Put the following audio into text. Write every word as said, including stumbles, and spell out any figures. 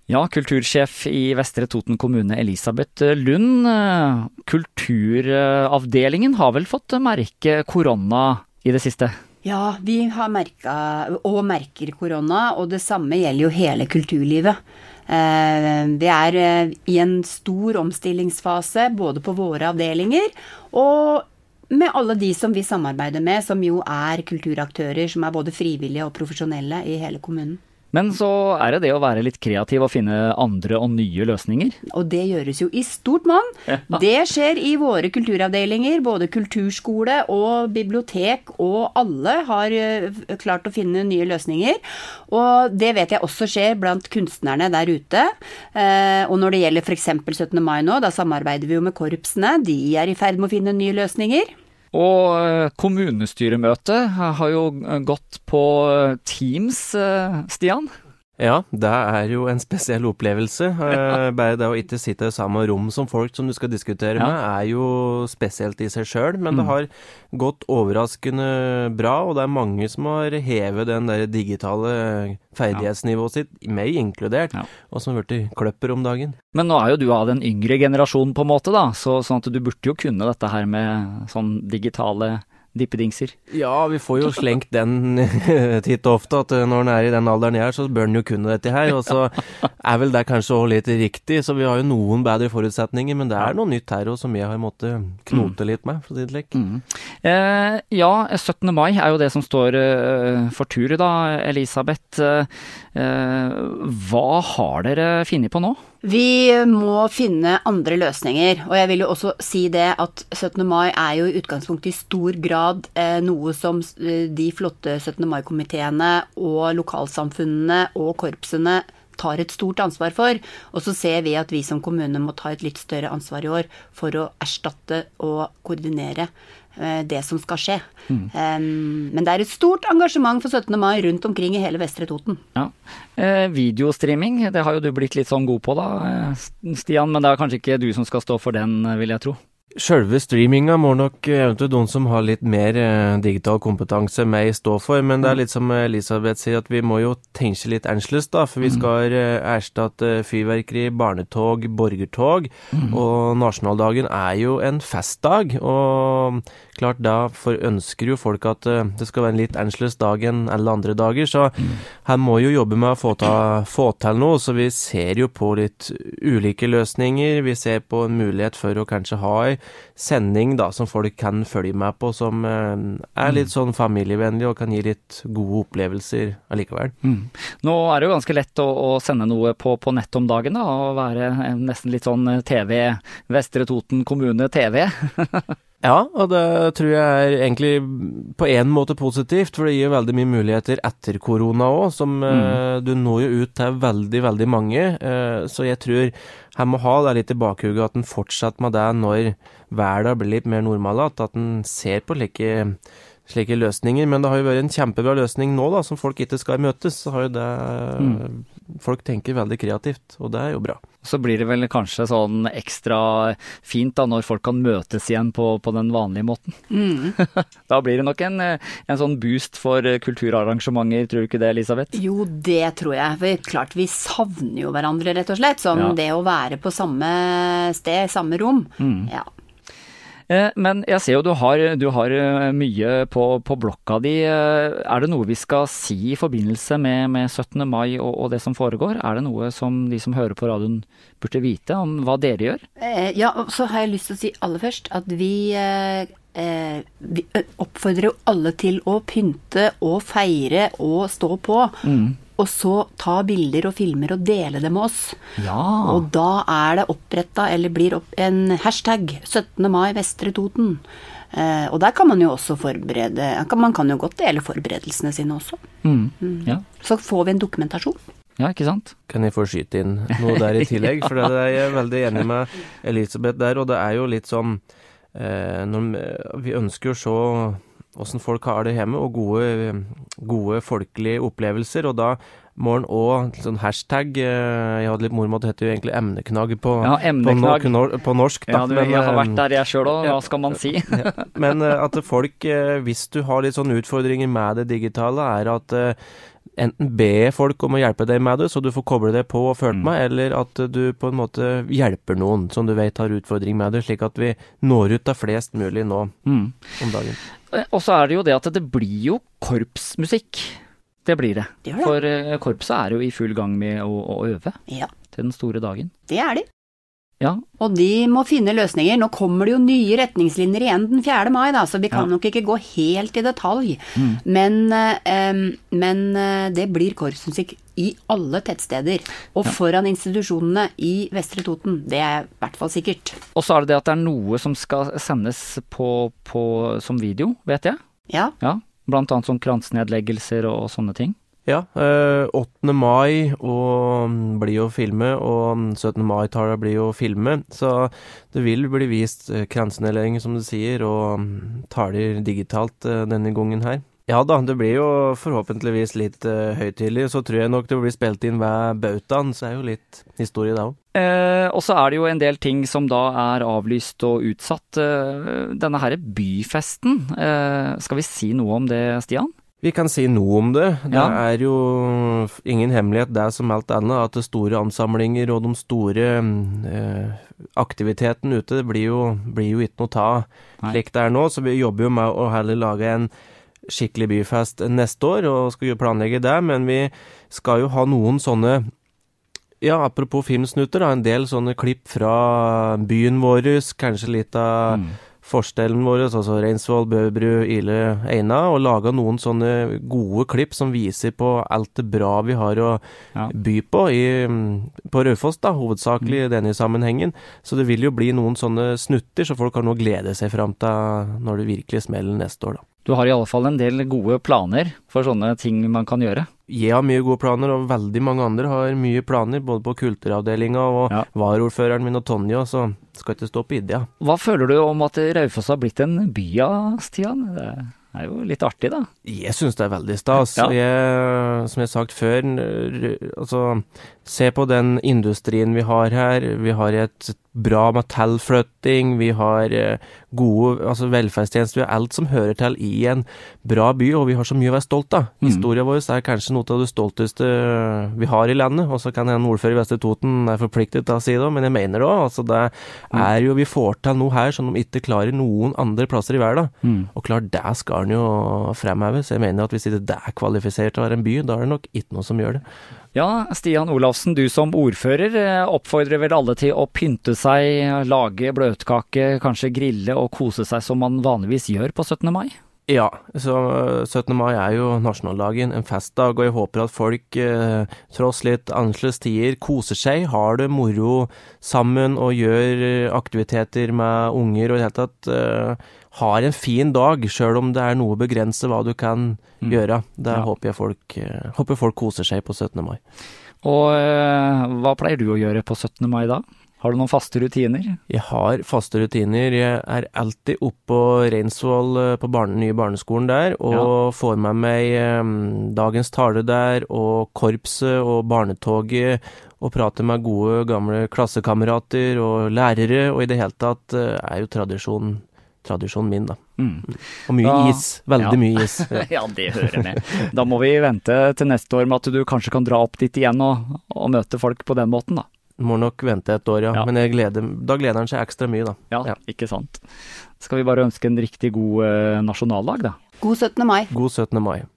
Ja, kultursjef i Vestre Toten kommune, Elisabeth Lund. Kulturavdelingen har vel fått merke korona i det siste? Ja, vi har merket og merker korona, og det samme gjelder jo hele kulturlivet. Vi er i en stor omstillingsfase, både på våre avdelinger, og med alle de som vi samarbeider med, som jo er kulturaktører, som er både frivillige og profesjonelle i hele kommunen. Men så er det det å være litt kreativ og finne andre og nye løsninger. Og det gjøres jo i stort monn. Ja. Det skjer i våre kulturavdelinger, både kulturskole og bibliotek, og alle har klart å finne nye løsninger. Og det vet jeg også skjer blant kunstnerne der ute. Og når det gjelder for eksempel syttende mai nå, da samarbeider vi jo med korpsene. De er i ferd med å finne nye løsninger. Og kommunestyremøtet har jo gått på Teams, Stian. Ja, det er jo en spesiell opplevelse. Ja. Bare det å ikke sitte i samme rom som folk som du skal diskutere ja. med, er jo spesielt i seg selv, men mm. det har gått overraskende bra, og det er mange som har hevet den der digitale ferdighetsnivået sitt, meg inkludert, ja. og som har vært kløpper om dagen. Men nå er jo du av den yngre generasjonen på en måte da, så, sånn at du burde jo kunne dette her med sånn digitale dippedingser. Ja, vi får jo slengt den titt og ofte, at når den er i den alderen jeg er, så bør den jo kunne dette her, og så er vel det kanskje også litt riktig, så vi har jo noen bedre forutsetninger, men det er noe nytt her også, som jeg har måttet knote mm. litt med, for å si det slik. Mm. Eh, ja, syttende mai er jo det som står uh, for tur da, Elisabeth. Uh, hva har dere funnet på nå? Vi må finne andre løsninger, og jeg vil jo også si det at syttende mai er jo i utgangspunktet i stor grad eh, noe som de flotte syttende mai-komiteene og lokalsamfunnene og korpsene tar et stort ansvar for, og så ser vi at vi som kommune må ta et litt større ansvar i år for å erstatte og koordinere eh, det som skal skje. Mm. Um, men det er et stort engasjement for syttende mai rundt omkring i hele Vestre Toten. Ja. Eh, videostreaming, det har jo du blitt litt sånn god på da, Stian, men det er kanskje ikke du som skal stå for den, vil jeg tro. Selve streaminga må nok eventuelt de som har litt mer eh, digital kompetanse meg stå for, men det er litt som Elisabeth sier, at vi må jo tenke litt annerledes da, for vi skal eh, erstatte fyrverkeri, barnetog, borgertog, mm. og nasjonaldagen er jo en festdag, og klart da for ønsker jo folk at uh, det skal være en litt annerledes dag enn alle andre dager, så mm. her må jo jobbe med å få, ta, få til noe, så vi ser jo på litt ulike løsninger, vi ser på en mulighet for å kanskje ha en sending da, som folk kan følge med på, som uh, er litt sånn familievennlig og kan gi litt gode opplevelser allikevel. Mm. Nå er det jo ganske lett å, å sende noe på, på nett om dagen da, og være nesten litt sånn T V, Vestre Toten kommune T V. Ja, og det tror jeg er egentlig på en måte positivt, for det gir veldig mye muligheter etter korona også, som mm. uh, du når jo ut til veldig, veldig mange, uh, så jeg tror her må ha det litt i bakhuget at den fortsetter med det når hverdag blir litt mer normal, at den ser på like, slike løsninger, men det har jo vært en kjempebra løsning nå da, som folk ikke skal møtes, så har jo det, mm. folk tenker veldig kreativt, og det er jo bra. Så blir det vel kanskje sånn ekstra fint da, når folk kan møtes igjen på, på den vanlige måten. Mm. Da blir det nok en, en sånn boost for kulturarrangementer, tror du ikke det, Elisabeth? Jo, det tror jeg. For klart, vi savner jo hverandre, rett og slett, som ja. det å være på samme sted, samme rom. Mm. Ja. Men jeg ser jo du har, du har mye på, på blokka di. Er det noe vi skal si i forbindelse med, med syttende mai og, og det som foregår? Er det noe som de som hører på radioen burde vite om hva dere gjør? Ja, så har jeg lyst til å si aller først at vi, eh, vi oppfordrer jo alle til å pynte og feire og stå på. Mm. Og så ta bilder og filmer og dele det med oss. Ja. Og da er det opprettet, eller blir opp en hashtag syttende mai Vestre Toten. Eh, og der kan man jo også forberede, man kan jo godt dele forberedelsene sine også. Mm. Mm. Ja. Så får vi en dokumentasjon. Ja, ikke sant? Kan jeg få skyte inn noe der i tillegg? For det er jeg veldig enig med Elisabeth der, og det er jo litt sånn, eh, når vi ønsker å se hvordan folk har det hjemme, og gode, gode folkelige opplevelser, og da må den også, sånn hashtag, jeg hadde litt mormod, det heter jo egentlig emneknagg på, ja, emneknagg. på, no, på norsk. Da. Ja, du, men, jeg har vært der jeg selv også, hva skal man si? Ja, men at folk, hvis du har litt sånne utfordringer med det digitale, er at enten be folk om å hjelpe deg med det, så du får koble deg på og følge Mm. med, eller at du på en måte hjelper noen som du vet har utfordring med det, slik at vi når ut av flest mulig nå Mm. om dagen. Eh, Og så er det jo det at det blir jo korpsmusikk. Det blir det. Det gjør det. For eh, korpset er jo i full gang med å, å øve Ja, til den store dagen. det er de. Ja, Og de må finne løsninger. Nå kommer det jo nye retningslinjer igjen den fjerde mai, da, så vi kan Ja. nok ikke gå helt i detalj. Mm. Men, eh, em, men eh, det blir korpsmusikk i alle tettsteder. Og Ja. foran institusjonene i Vestre Toten. Det er i hvert fall sikkert. Og så er det det at det er noe som skal sendes på, på, som video, vet jeg. Ja, Ja, blant annet sånn kransnedleggelser og, og sånne ting. Ja, eh, åttende mai og mm, blir jo filmet, og mm, syttende mai-tallet blir jo filmet, så det vil bli vist eh, kransnedlegging, som du sier, og mm, taler digitalt eh, denne gangen her. Ja da, det blir jo forhåpentligvis litt eh, høytidelig, så tror jeg nok det blir spilt inn ved bautaen, så er jo litt historie da også. Eh, og så er det jo en del ting som da er avlyst og utsatt. Eh, denne her byfesten, eh, skal vi si noe om det, Stian? Vi kan si noe om det. Det Ja. er jo ingen hemmelighet, det er som alt annet, at det store ansamlinger og de store mm, eh, aktiviteten ute, det blir jo, blir jo ikke noe ta Nei. slik det er nå, så vi jobber jo med å heller lage en skikkelig byfest neste år, og skal jo planlegge det, men vi skal jo ha noen sånne, ja, apropos filmsnutter da, en del sånne klipp fra byen vår, kanskje litt av Mm. forstellen vår, altså Reinsvoll, Bøbru, Ile, Eina, og laga noen sånne gode klipp som viser på alt det bra vi har å Ja. by på i, på Raufoss, da, hovedsakelig i denne sammenhengen. Så det vil jo bli noen sånne snutter, så folk har noe å glede seg fram til når det virkelig smeller neste år, da. Du har i alle fall en del gode planer for sånne ting man kan gjøre. Jeg har mye gode planer, og veldig mange andre har mye planer, både på kulturavdelinga og Ja. varaordføreren min og Tonja, så skal ikke stå på idea. Hva føler du om at Raufoss har blitt en by, ja, Stian? Det er jo litt artig, da. Jeg synes det er veldig stas. Ja. Jeg, som jeg har sagt før, n- altså, se på den industrien vi har her. Vi har et bra metallflytting, vi har eh, gode altså velferdstjenester, vi har alt som hører til i en bra by, og vi har så mye å være stolt av. Mm. Historien vår er kanskje noe av det stolteste vi har i landet, og så kan en ordfører i Vestre Toten er forpliktet til å si det, men jeg mener det også. Altså, det er jo, vi får til noe her som de ikke klarer noen andre plasser i verden. Mm. Og klart, der skal den jo fremheve, så jeg mener at hvis ikke det er kvalifisert til å være en by, da er det nok ikke noe som gjør det. Ja, Stian Olafsen, du som ordfører eh, oppfordrer vel alle til å pynte seg, lage bløtkake, kanskje grille og kose seg som man vanligvis gjør på syttende mai? Ja, så syttende mai er jo nasjonaldagen, en festdag, og jeg håper at folk, eh, tross litt annerledes tider, koser seg, har det moro sammen og gjør aktiviteter med unger, og i det hele tatt eh, har en fin dag, selv om det er noe begrenset hva du kan Mm. gjøre. Det Ja. håper jeg folk, eh, håper folk koser seg på syttende mai. Og eh, hva pleier du å gjøre på syttende mai da? Har du noen faste rutiner? Jeg har faste rutiner. Jeg er alltid oppe på Reinsvoll eh, på barne, nye barneskolen der, og får med meg eh, dagens tale der, og korpset og barnetoget, og prater med gode gamle klassekamerater og lærere, og i det hele tatt eh, er jo tradisjonen, tradisjonen min da. Mm. Og mye Da- is, veldig ja. mye is. Ja. Ja, det hører med. Da må vi vente til neste år med at du kanskje kan dra opp dit igjen og, og møte folk på den måten, da. Må nok vente et år, ja. Ja. Men jeg gleder, da gleder han seg ekstra mye da. Ja, Ja. ikke sant. Skal vi bare ønske en riktig god eh, nasjonaldag, da? God syttende mai. God syttende mai.